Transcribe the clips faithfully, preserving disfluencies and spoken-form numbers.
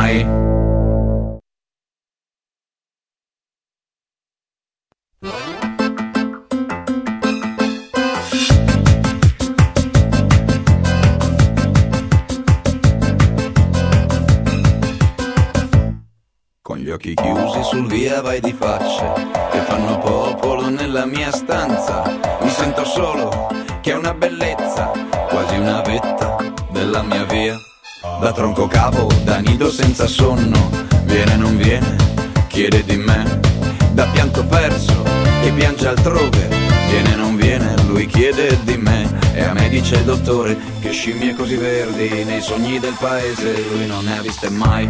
mai. Con gli occhi chiusi sul via vai di facce che fanno popolo nella mia stanza. Mi sento solo, che è una bellezza, quasi una vetta della mia via. Da tronco cavo, da nido senza sonno, viene non viene, chiede di me. Da pianto perso, che piange altrove, viene non viene, lui chiede di me. E a me dice il dottore che scimmie così verdi nei sogni del paese lui non ne ha viste mai.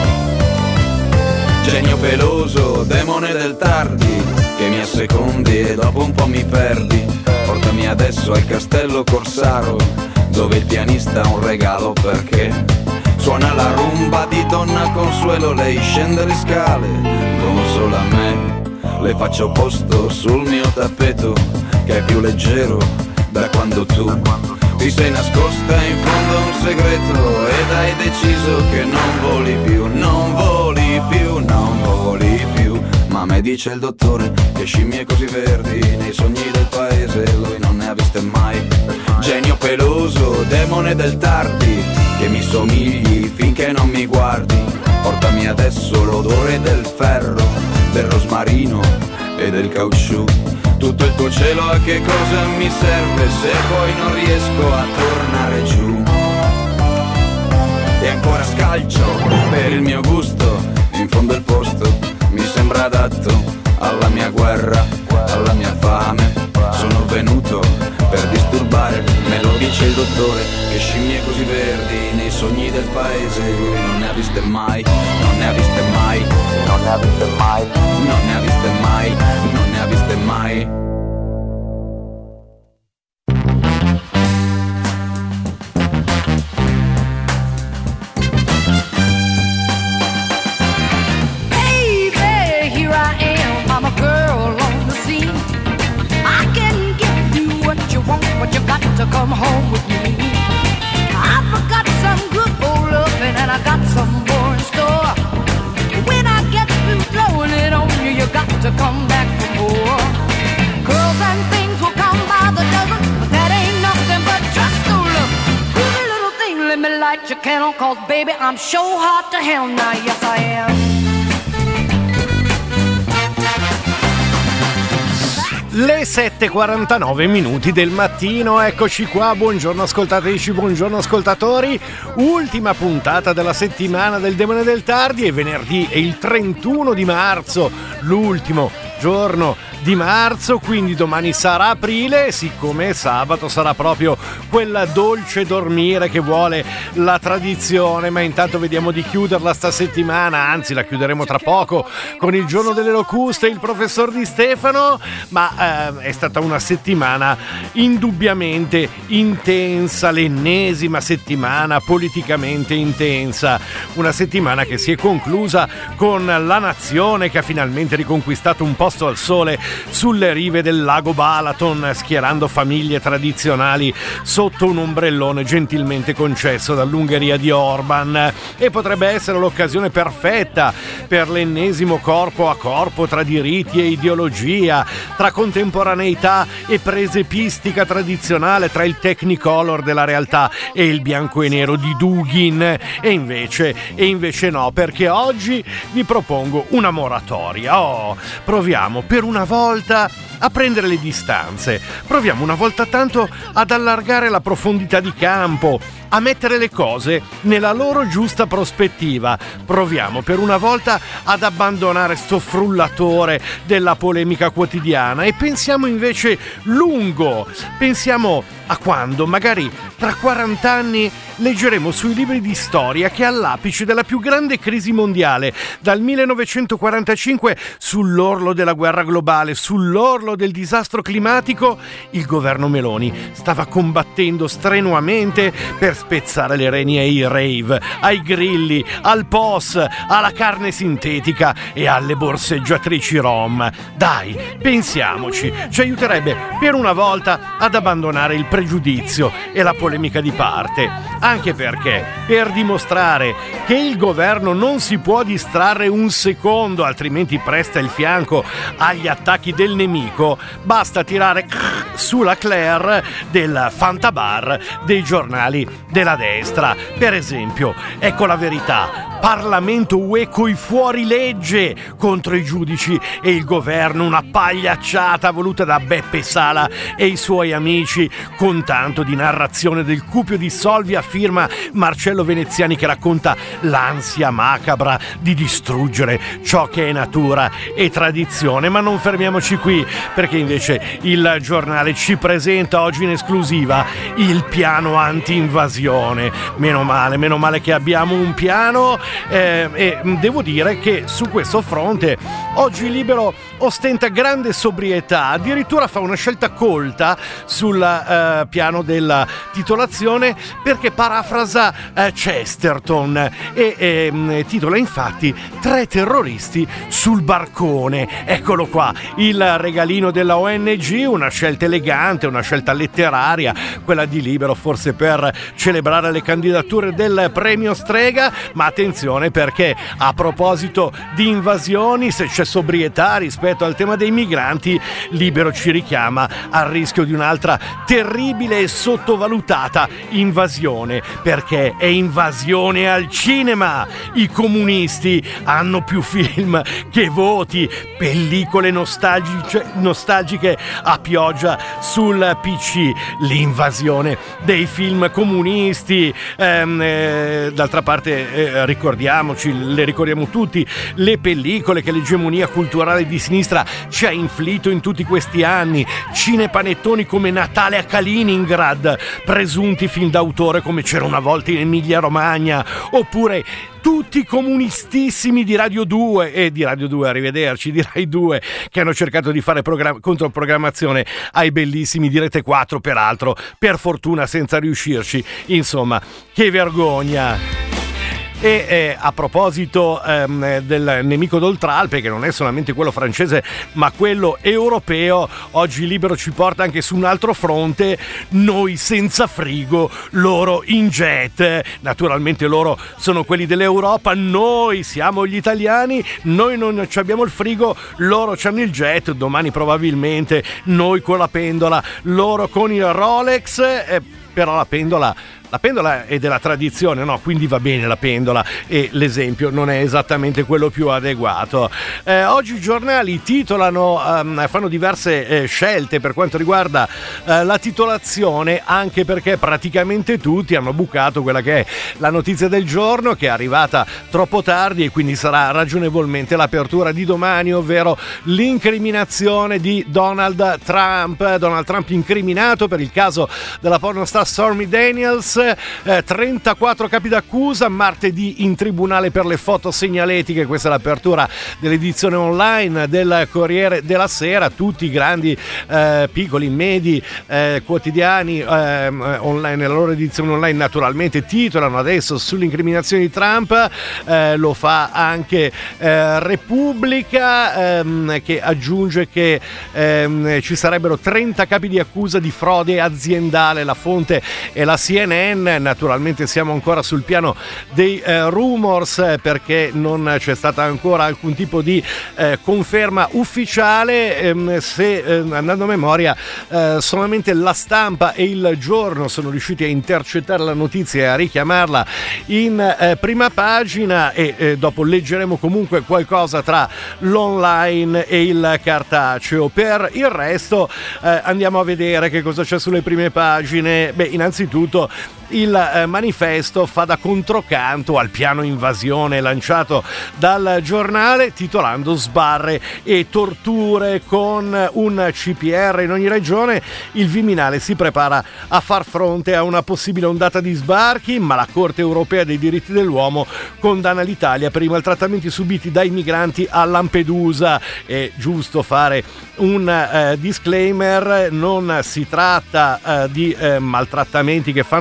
Genio peloso, demone del tardi, che mi assecondi e dopo un po' mi perdi. Portami adesso al castello Corsaro, dove il pianista ha un regalo perché suona la rumba di Donna Consuelo. Lei scende le scale, consola me, le faccio posto sul mio tappeto, che è più leggero da quando tu ti sei nascosta in fondo a un segreto ed hai deciso che non voli più, non voli più, non voli più. Ma a me dice il dottore che scimmie così verdi nei sogni del paese lui non ne ha viste mai. Genio peloso, demone del tardi, che mi somigli finché non mi guardi. Portami adesso l'odore del ferro, del rosmarino e del caucciù. Tutto il tuo cielo a che cosa mi serve se poi non riesco a tornare giù. E ancora scalcio per il mio gusto, in fondo il posto mi sembra adatto alla mia guerra, alla mia fame. Sono venuto per disturbare, me lo dice il dottore che scimmie così verdi nei sogni del paese lui non ne ha viste mai, non ne ha viste mai, non ne ha viste mai, non ne ha viste mai, non ne ha viste mai. But you got to come home with me. I've got some good old loving and I got some more in store. When I get through blowing it on you, you got to come back for more. Girls and things will come by the dozen, but that ain't nothing but trust no love. Every little thing, let me light your candle, cause baby, I'm sure hot to hell now, yes I am. Le sette e quarantanove minuti del mattino, eccoci qua, buongiorno ascoltatrici, buongiorno ascoltatori, ultima puntata della settimana del Demone del Tardi, è venerdì, è il trentuno di marzo, l'ultimo giorno di marzo, quindi domani sarà aprile, siccome sabato sarà proprio quella dolce dormire che vuole la tradizione, ma intanto vediamo di chiuderla sta settimana, anzi la chiuderemo tra poco con il giorno delle locuste, il professor Di Stefano, ma eh, è stata una settimana indubbiamente intensa, l'ennesima settimana politicamente intensa, una settimana che si è conclusa con la nazione che ha finalmente riconquistato un posto al sole sulle rive del lago Balaton, schierando famiglie tradizionali sotto un ombrellone gentilmente concesso dall'Ungheria di Orban, e potrebbe essere l'occasione perfetta per l'ennesimo corpo a corpo tra diritti e ideologia, tra contemporaneità e presepistica tradizionale, tra il Technicolor della realtà e il bianco e nero di Dugin, e invece, e invece no, perché oggi vi propongo una moratoria. Oh, proviamo per una volta a prendere le distanze, proviamo una volta tanto ad allargare la profondità di campo, a mettere le cose nella loro giusta prospettiva, proviamo per una volta ad abbandonare sto frullatore della polemica quotidiana e pensiamo invece lungo, pensiamo a quando magari tra quaranta anni leggeremo sui libri di storia che all'apice della più grande crisi mondiale dal millenovecentoquarantacinque, sull'orlo della guerra globale, sull'orlo del disastro climatico, il governo Meloni stava combattendo strenuamente per spezzare le reni ai rave, ai grilli, al P O S, alla carne sintetica e alle borseggiatrici rom. Dai, pensiamoci, ci aiuterebbe per una volta ad abbandonare il pregiudizio e la polemica di parte, anche perché per dimostrare che il governo non si può distrarre un secondo, altrimenti presta il fianco agli attacchi del nemico, basta tirare sulla Claire del Fantabar dei giornali della destra. Per esempio, ecco la verità: Parlamento U E coi fuorilegge contro i giudici e il governo, una pagliacciata voluta da Beppe Sala e i suoi amici, con tanto di narrazione del cupio di solvi a firma Marcello Veneziani, che racconta l'ansia macabra di distruggere ciò che è natura e tradizione. Ma non fermiamoci qui, perché invece il giornale ci presenta oggi in esclusiva il piano anti-invasione. Meno male, meno male che abbiamo un piano, eh, e devo dire che su questo fronte oggi Libero ostenta grande sobrietà, addirittura fa una scelta colta sul eh, piano della titolazione, perché parafrasa eh, Chesterton e eh, titola infatti Tre terroristi sul barcone. Eccolo qua, il regalino della O N G, una scelta elegante, una scelta letteraria, quella di Libero, forse per celebrare le candidature del premio Strega. Ma attenzione, perché a proposito di invasioni, se c'è sobrietà rispetto al tema dei migranti, Libero ci richiama al rischio di un'altra terribile e sottovalutata invasione, perché è invasione al cinema. I comunisti hanno più film che voti, pellicole nostalgiche, nostalgiche a pioggia sul P C. L'invasione dei film comunisti, ehm, eh, d'altra parte eh, ricordiamoci, le ricordiamo tutti, le pellicole che l'egemonia culturale di sinistra ci ha inflitto in tutti questi anni, cinepanettoni come Natale a Kaliningrad, presunti film d'autore come C'era una volta in Emilia Romagna, oppure tutti comunistissimi di Radio due e di Radio due, arrivederci, di Rai due, che hanno cercato di fare program- controprogrammazione ai bellissimi di Rete quattro, peraltro per fortuna senza riuscirci. Insomma, che vergogna. E eh, a proposito ehm, del nemico d'Oltralpe, che non è solamente quello francese ma quello europeo, oggi Libero ci porta anche su un altro fronte: noi senza frigo, loro in jet. Naturalmente loro sono quelli dell'Europa, noi siamo gli italiani, noi non abbiamo il frigo, loro hanno il jet, domani probabilmente noi con la pendola, loro con il Rolex, eh, però la pendola La pendola è della tradizione, no? Quindi va bene la pendola, e l'esempio non è esattamente quello più adeguato. Eh, oggi i giornali titolano, um, fanno diverse eh, scelte per quanto riguarda eh, la titolazione, anche perché praticamente tutti hanno bucato quella che è la notizia del giorno, che è arrivata troppo tardi, e quindi sarà ragionevolmente l'apertura di domani, ovvero l'incriminazione di Donald Trump. Donald Trump incriminato per il caso della pornostar Stormy Daniels. Eh, trentaquattro capi d'accusa, martedì in tribunale per le foto segnaletiche. Questa è l'apertura dell'edizione online del Corriere della Sera. Tutti i grandi, eh, piccoli, medi, eh, quotidiani eh, online, nella loro edizione online naturalmente titolano adesso sull'incriminazione di Trump. Eh, lo fa anche eh, Repubblica, ehm, che aggiunge che ehm, ci sarebbero trenta capi di accusa di frode aziendale. La fonte è la C N N. Naturalmente siamo ancora sul piano dei eh, rumors, eh, perché non c'è stata ancora alcun tipo di eh, conferma ufficiale. Ehm, se eh, andando a memoria, eh, solamente La Stampa e Il Giorno sono riusciti a intercettare la notizia e a richiamarla in eh, prima pagina, e eh, dopo leggeremo comunque qualcosa tra l'online e il cartaceo. Per il resto eh, andiamo a vedere che cosa c'è sulle prime pagine. Beh, innanzitutto il eh, manifesto fa da controcanto al piano invasione lanciato dal giornale, titolando sbarre e torture con un C P R in ogni regione. Il Viminale si prepara a far fronte a una possibile ondata di sbarchi, ma la Corte europea dei diritti dell'uomo condanna l'Italia per i maltrattamenti subiti dai migranti a Lampedusa. È giusto fare un eh, disclaimer: non si tratta eh, di eh, maltrattamenti che fanno capo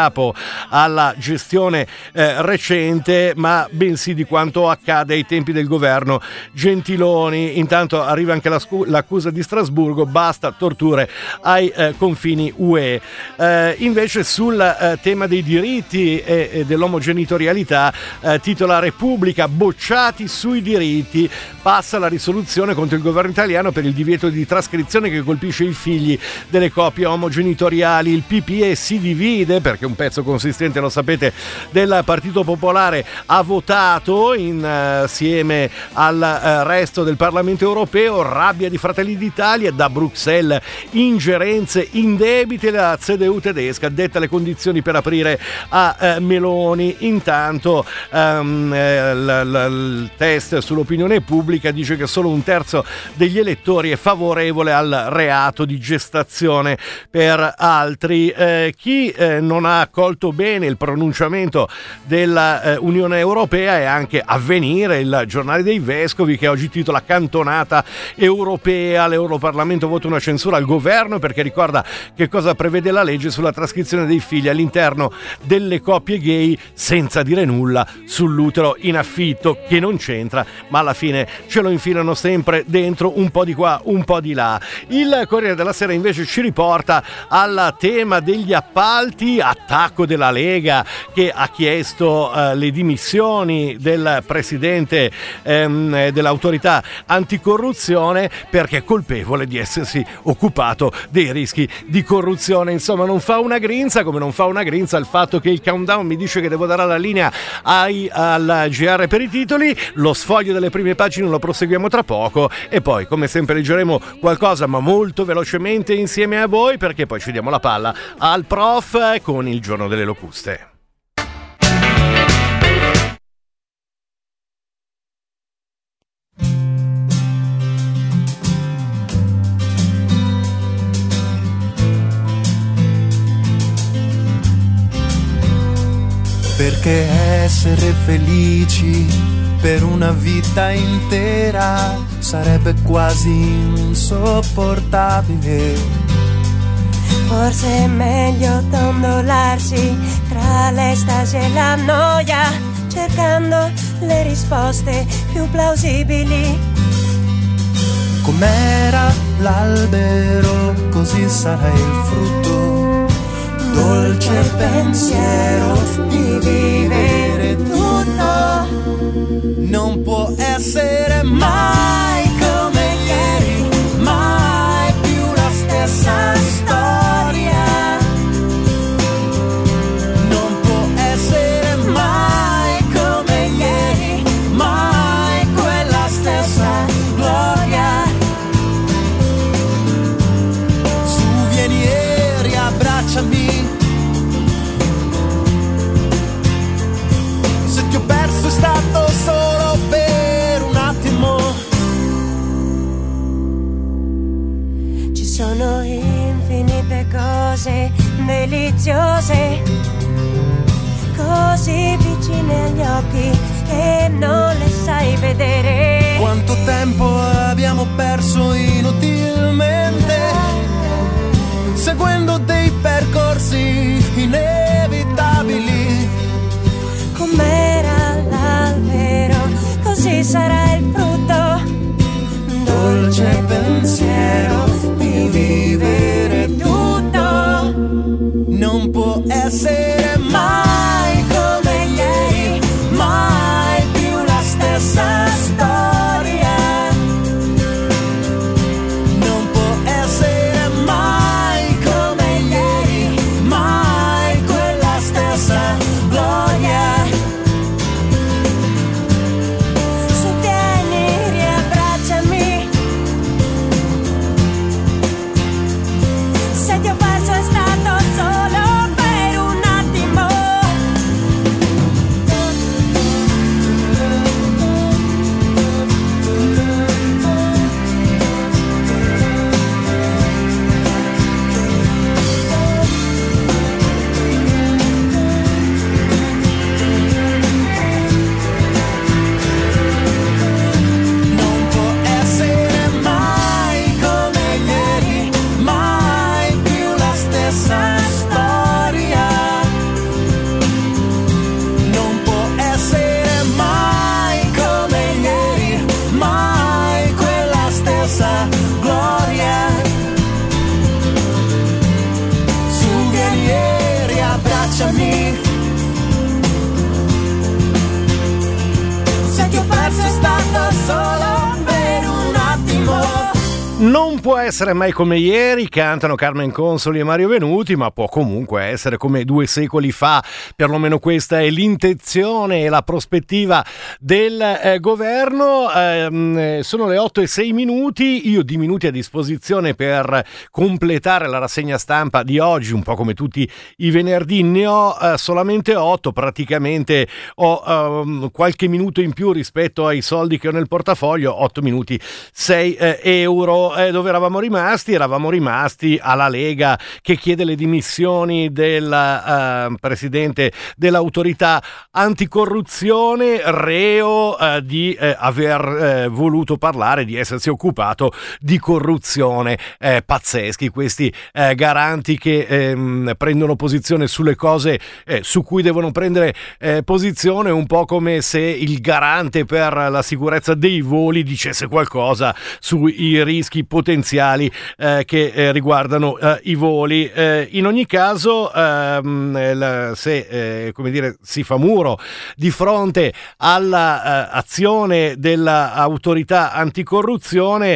capo alla gestione eh, recente, ma bensì di quanto accade ai tempi del governo Gentiloni. Intanto arriva anche la scu- l'accusa di Strasburgo, basta torture ai eh, confini U E. Eh, invece sul eh, tema dei diritti e, e dell'omogenitorialità, eh, titola Repubblica, bocciati sui diritti, passa la risoluzione contro il governo italiano per il divieto di trascrizione che colpisce i figli delle coppie omogenitoriali. Il P P E si divide perché un pezzo consistente, lo sapete, del Partito Popolare ha votato insieme uh, al uh, resto del Parlamento europeo. Rabbia di Fratelli d'Italia, da Bruxelles ingerenze indebite, la C D U tedesca detta le condizioni per aprire a uh, Meloni. Intanto um, eh, l- l- il test sull'opinione pubblica dice che solo un terzo degli elettori è favorevole al reato di gestazione per altri. Eh, chi eh, non ha accolto bene il pronunciamento dell'Unione eh, Europea è anche Avvenire, il giornale dei vescovi, che oggi titola Cantonata europea, l'Europarlamento vota una censura al governo perché ricorda che cosa prevede la legge sulla trascrizione dei figli all'interno delle coppie gay, senza dire nulla sull'utero in affitto, che non c'entra, ma alla fine ce lo infilano sempre dentro, un po' di qua, un po' di là. Il Corriere della Sera invece ci riporta al tema degli appalti, attacco della Lega che ha chiesto uh, le dimissioni del presidente ehm, dell'autorità anticorruzione perché è colpevole di essersi occupato dei rischi di corruzione. Insomma, non fa una grinza, come non fa una grinza il fatto che il countdown mi dice che devo dare la linea ai, al G R per i titoli. Lo sfoglio delle prime pagine lo proseguiamo tra poco e poi, come sempre, leggeremo qualcosa ma molto velocemente insieme a voi, perché poi ci diamo la palla al prof con il giorno delle locuste. Perché essere felici per una vita intera sarebbe quasi insopportabile. Forse è meglio dondolarsi tra l'estasi e la noia, cercando le risposte più plausibili. Com'era l'albero, così sarà il frutto. Dolce pensiero di vivere tutto. Non può essere mai come ieri, mai più la stessa storia. Non può essere mai come ieri, mai quella stessa gloria. Su, vieni e riabbracciami. Se ti ho perso è stato solo per un attimo. Ci sono infinite cose deliziose, così vicine agli occhi che non le sai vedere. Quanto tempo abbiamo perso inutilmente, seguendo dei percorsi inevitabili. Com'era l'albero, così sarà il frutto. Dolce pensiero di vivere tutto. Non può essere mai come ieri, mai più la stessa storia. Non può essere Non può essere mai come ieri, cantano Carmen Consoli e Mario Venuti, ma può comunque essere come due secoli fa, perlomeno questa è l'intenzione e la prospettiva del eh, governo. Eh, sono le otto e sei minuti, io di minuti a disposizione per completare la rassegna stampa di oggi, un po' come tutti i venerdì, ne ho eh, solamente otto, praticamente ho eh, qualche minuto in più rispetto ai soldi che ho nel portafoglio, otto minuti, sei eh, euro. Eh, dove eravamo rimasti? Eravamo rimasti alla Lega che chiede le dimissioni del eh, presidente dell'autorità anticorruzione, reo eh, di eh, aver eh, voluto parlare, di essersi occupato di corruzione. Eh, pazzeschi questi eh, garanti che ehm, prendono posizione sulle cose eh, su cui devono prendere eh, posizione, un po' come se il garante per la sicurezza dei voli dicesse qualcosa sui rischi potenziali eh, che eh, riguardano eh, i voli. Eh, in ogni caso, ehm, la, se eh, come dire, si fa muro di fronte all'azione eh, dell'autorità anticorruzione,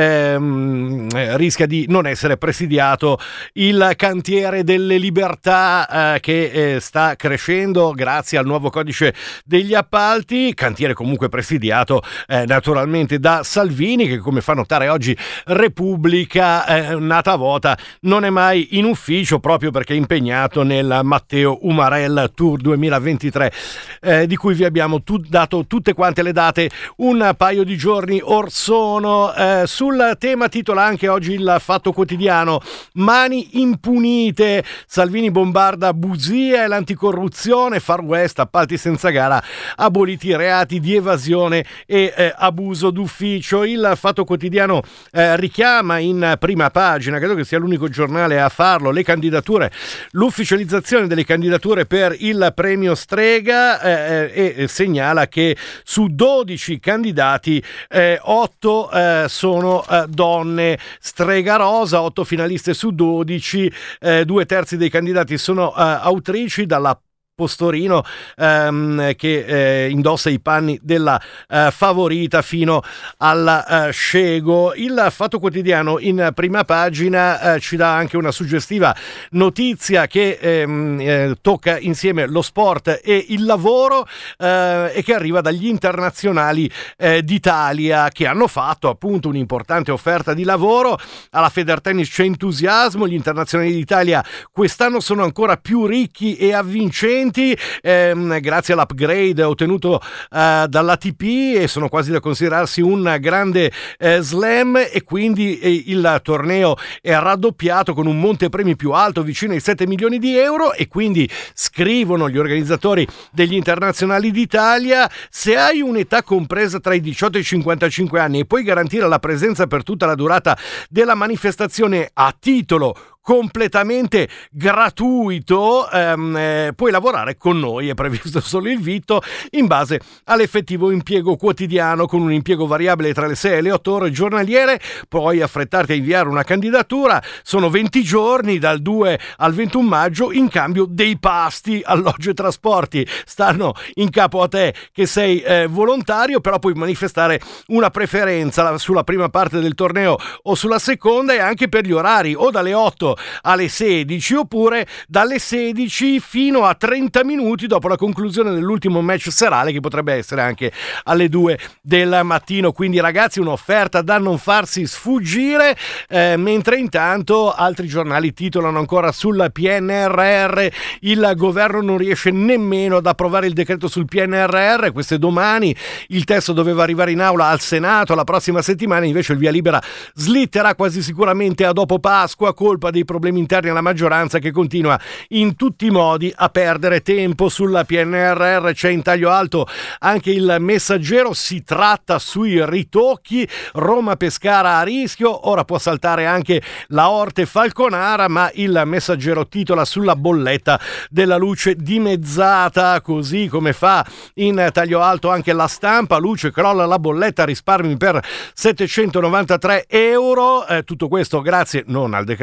ehm, eh, rischia di non essere presidiato il cantiere delle libertà eh, che eh, sta crescendo grazie al nuovo codice degli appalti, cantiere comunque presidiato eh, naturalmente da Salvini, che come fa notare oggi Repubblica, eh, nata vota, non è mai in ufficio proprio perché è impegnato nel Matteo Umarell Tour duemilaventitré, eh, di cui vi abbiamo tu- dato tutte quante le date un paio di giorni or sono. Eh, sul tema titola anche oggi il Fatto Quotidiano: mani impunite, Salvini bombarda bugie e l'anticorruzione, Far West, appalti senza gara, aboliti i reati di evasione e eh, abuso d'ufficio. Il Fatto Quotidiano eh, richiama in prima pagina, credo che sia l'unico giornale a farlo, le candidature, l'ufficializzazione delle candidature per il premio Strega eh, e segnala che su dodici candidati eh, otto eh, sono eh, donne. Strega Rosa, otto finaliste su dodici, eh, due terzi dei candidati sono eh, autrici, dalla Postorino ehm, che eh, indossa i panni della eh, favorita fino alla eh, Scego. Il Fatto Quotidiano in prima pagina eh, ci dà anche una suggestiva notizia che ehm, eh, tocca insieme lo sport e il lavoro eh, e che arriva dagli internazionali eh, d'Italia, che hanno fatto appunto un'importante offerta di lavoro. Alla Federtennis c'è entusiasmo, gli internazionali d'Italia quest'anno sono ancora più ricchi e avvincenti Ehm, grazie all'upgrade ottenuto eh, dall'A T P, e sono quasi da considerarsi un grande eh, slam, e quindi eh, il torneo è raddoppiato con un montepremi più alto, vicino ai sette milioni di euro, e quindi scrivono gli organizzatori degli internazionali d'Italia: se hai un'età compresa tra i diciotto e i cinquantacinque anni e puoi garantire la presenza per tutta la durata della manifestazione a titolo completamente gratuito, ehm, eh, puoi lavorare con noi. È previsto solo il vitto in base all'effettivo impiego quotidiano, con un impiego variabile tra le sei e le otto ore giornaliere. Puoi affrettarti a inviare una candidatura, sono venti giorni dal due al ventuno maggio, in cambio dei pasti, alloggio e trasporti stanno in capo a te che sei eh, volontario, però puoi manifestare una preferenza sulla prima parte del torneo o sulla seconda, e anche per gli orari, o dalle otto alle sedici oppure dalle sedici fino a trenta minuti dopo la conclusione dell'ultimo match serale, che potrebbe essere anche alle due del mattino. Quindi ragazzi, un'offerta da non farsi sfuggire, eh, mentre intanto altri giornali titolano ancora sul P N R R: il governo non riesce nemmeno ad approvare il decreto sul P N R R, questo è domani, il testo doveva arrivare in aula al Senato la prossima settimana, invece il via libera slitterà quasi sicuramente a dopo Pasqua, colpa dei problemi interni alla maggioranza, che continua in tutti i modi a perdere tempo. Sul P N R R c'è in taglio alto anche il Messaggero, si tratta sui ritocchi, Roma-Pescara a rischio, ora può saltare anche la Orte-Falconara, ma il Messaggero titola sulla bolletta della luce dimezzata, così come fa in taglio alto anche La Stampa: luce crolla la bolletta, risparmi per settecentonovantatré euro, eh, tutto questo grazie non al decreto bollette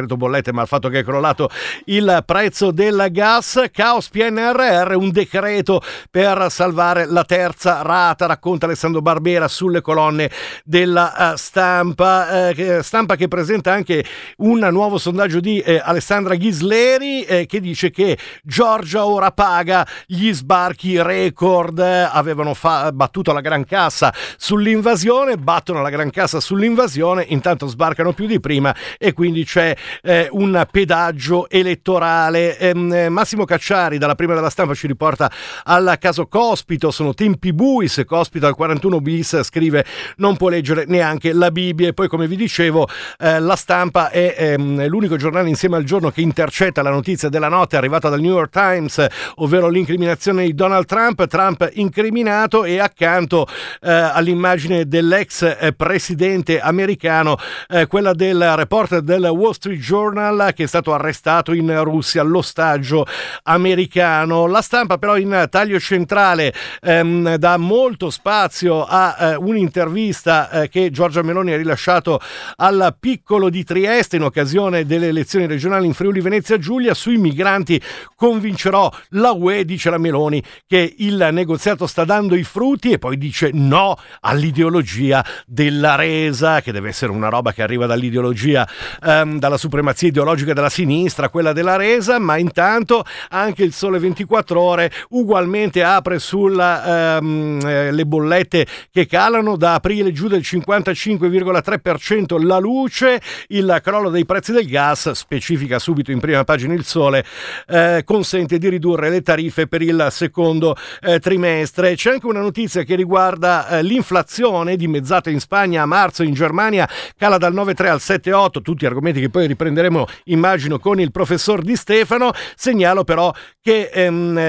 niente, ma al fatto che è crollato il prezzo del gas. Caos P N R R, un decreto per salvare la terza rata, racconta Alessandro Barbera sulle colonne della uh, stampa, eh, stampa che presenta anche un nuovo sondaggio di eh, Alessandra Ghisleri eh, che dice che Giorgia ora paga gli sbarchi record. Avevano fa- battuto la Gran Cassa sull'invasione, battono la Gran Cassa sull'invasione, intanto sbarcano più di prima e quindi c'è eh, un pedaggio elettorale. ehm, Massimo Cacciari dalla Prima della Stampa ci riporta al caso Cospito, sono tempi bui, se Cospito al quarantuno bis scrive non può leggere neanche la Bibbia. E poi, come vi dicevo, eh, la Stampa è ehm, l'unico giornale insieme al Giorno che intercetta la notizia della notte arrivata dal New York Times, ovvero l'incriminazione di Donald Trump, Trump incriminato, e accanto eh, all'immagine dell'ex eh, presidente americano eh, quella del reporter del Wall Street Journal che è stato arrestato in Russia, l'ostaggio americano. La Stampa però in taglio centrale ehm, dà molto spazio a eh, un'intervista eh, che Giorgia Meloni ha rilasciato al Piccolo di Trieste in occasione delle elezioni regionali in Friuli Venezia Giulia. Sui migranti convincerò la U E, dice la Meloni, che il negoziato sta dando i frutti, e poi dice no all'ideologia della resa, che deve essere una roba che arriva dall'ideologia ehm, dalla supremazia ideologica della sinistra, quella della resa. Ma intanto anche il Sole ventiquattro Ore ugualmente apre sulle ehm, bollette che calano da aprile giù del cinquantacinque virgola tre per cento la luce, il crollo dei prezzi del gas, specifica subito in prima pagina il Sole, eh, consente di ridurre le tariffe per il secondo eh, trimestre. C'è anche una notizia che riguarda eh, l'inflazione, dimezzata in Spagna a marzo, in Germania cala dal nove virgola tre al sette virgola otto, tutti argomenti che poi riprenderemo immagino con il professor Di Stefano. Segnalo però che ehm,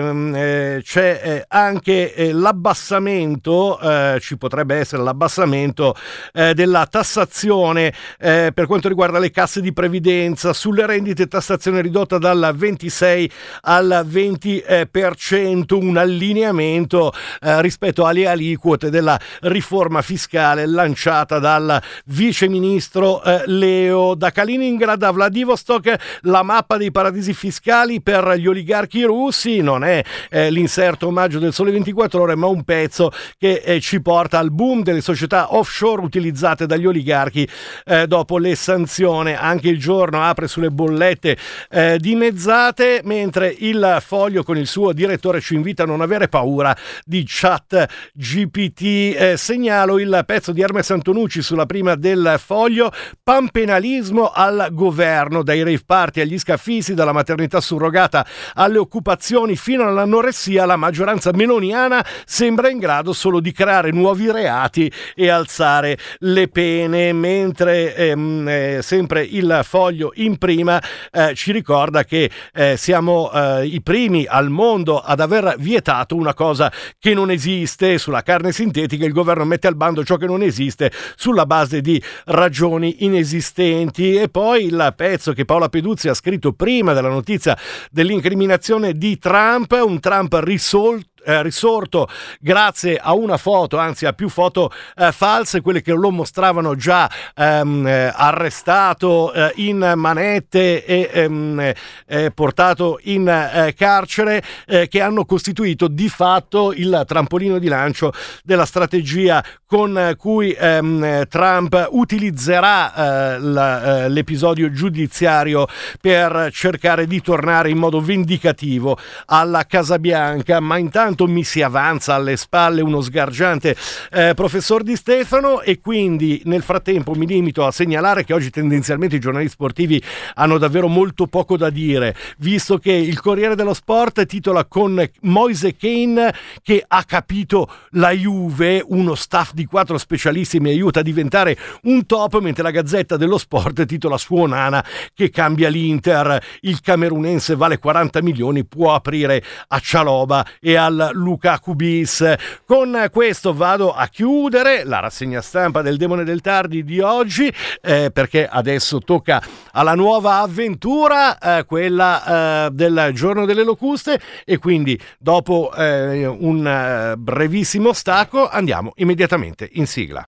eh, c'è eh, anche eh, l'abbassamento, eh, ci potrebbe essere l'abbassamento eh, della tassazione eh, per quanto riguarda le casse di previdenza. Sulle rendite tassazione ridotta dal ventisei al venti per cento, un allineamento eh, rispetto alle aliquote della riforma fiscale lanciata dal viceministro eh, Leo. Da Kaliningrad a Vladivostok la mappa dei paradisi fiscali per gli oligarchi russi. Non è eh, l'inserto omaggio del Sole ventiquattro Ore, ma un pezzo che eh, ci porta al boom delle società offshore utilizzate dagli oligarchi eh, dopo le sanzioni. Anche il Giorno apre sulle bollette eh, dimezzate, mentre il Foglio con il suo direttore ci invita a non avere paura di Chat G P T. Eh, segnalo il pezzo di Hermes Antonucci sulla Prima del Foglio: panpenalismo al governo, dai rave party agli scaffisti, dalla maternità surrogata alle occupazioni fino all'anoressia, la maggioranza meloniana sembra in grado solo di creare nuovi reati e alzare le pene. Mentre ehm, eh, sempre il Foglio in prima eh, ci ricorda che eh, siamo eh, i primi al mondo ad aver vietato una cosa che non esiste. Sulla carne sintetica il governo mette al bando ciò che non esiste sulla base di ragioni inesistenti. E poi il pezzo che Paola Peduzzi ha scritto prima della notizia dell'incriminazione di Trump, un Trump risolto Eh, risorto grazie a una foto, anzi a più foto eh, false, quelle che lo mostravano già ehm, eh, arrestato eh, in manette e ehm, eh, portato in eh, carcere, eh, che hanno costituito di fatto il trampolino di lancio della strategia con cui ehm, Trump utilizzerà eh, la, eh, l'episodio giudiziario per cercare di tornare in modo vendicativo alla Casa Bianca. Ma intanto mi si avanza alle spalle uno sgargiante eh, professor Di Stefano, e quindi nel frattempo mi limito a segnalare che oggi tendenzialmente i giornali sportivi hanno davvero molto poco da dire, visto che il Corriere dello Sport titola con Moise Kean che ha capito la Juve, uno staff di quattro specialisti mi aiuta a diventare un top, mentre la Gazzetta dello Sport titola su Onana che cambia l'Inter, il camerunense vale quaranta milioni, può aprire a Cialoba e al Lukaku bis. Con questo vado a chiudere la rassegna stampa del Demone del Tardi di oggi, eh, perché adesso tocca alla nuova avventura, eh, quella eh, del Giorno delle Locuste, e quindi dopo eh, un brevissimo stacco andiamo immediatamente in sigla.